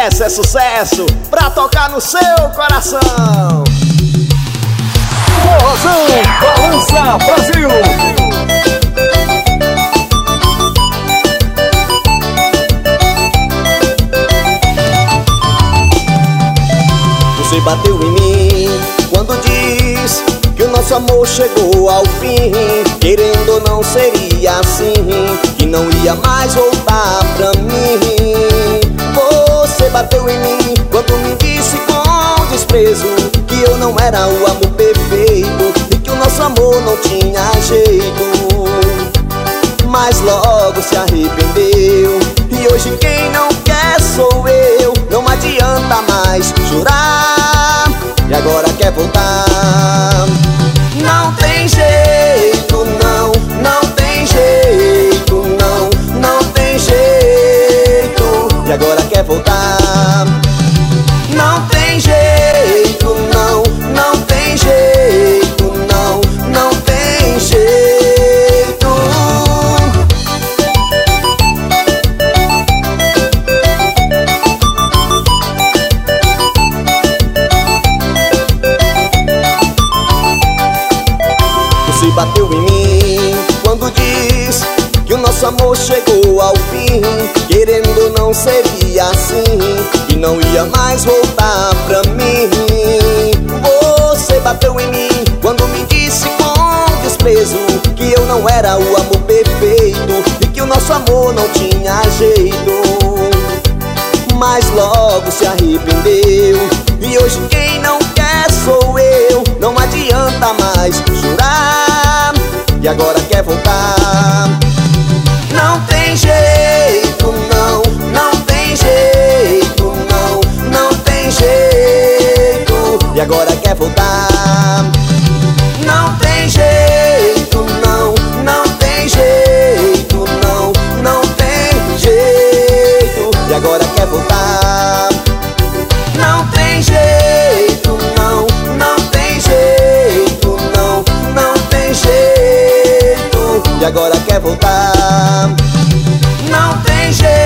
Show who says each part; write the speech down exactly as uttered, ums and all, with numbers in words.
Speaker 1: sucesso é sucesso pra tocar no seu coração.
Speaker 2: Forrozão Balança Brasil.
Speaker 1: Você bateu em mim quando diz que o nosso amor chegou ao fim. Querendo ou não seria assim, que não ia mais voltar pra mim. Você bateu em mim quando me disse com desprezo que eu não era o amor perfeito e que o nosso amor não tinha jeito. Mas logo se arrependeu e hoje quem não quer sou eu. Não adianta mais jurar e agora quer voltar. Não tem jeito, não, não tem jeito, não, não tem jeito e agora quer voltar. Não tem jeito, não, não tem jeito, não, não tem jeito. Você bateu em mim quando diz que o nosso amor chegou ao fim. Querendo ou não seria assim, e não ia mais voltar pra mim. Você bateu em mim quando me disse com desprezo que eu não era o amor perfeito e que o nosso amor não tinha jeito. Mas logo se arrependeu e hoje quem não quer sou eu. Não adianta mais jurar e agora quer voltar. Não tem jeito, não, não tem jeito, não, não tem jeito e agora quer voltar. Não tem jeito, não, não tem jeito, não, não tem jeito e agora quer voltar. Não tem jeito, não, não tem jeito, não, não tem jeito e agora quer voltar. Não tem jeito.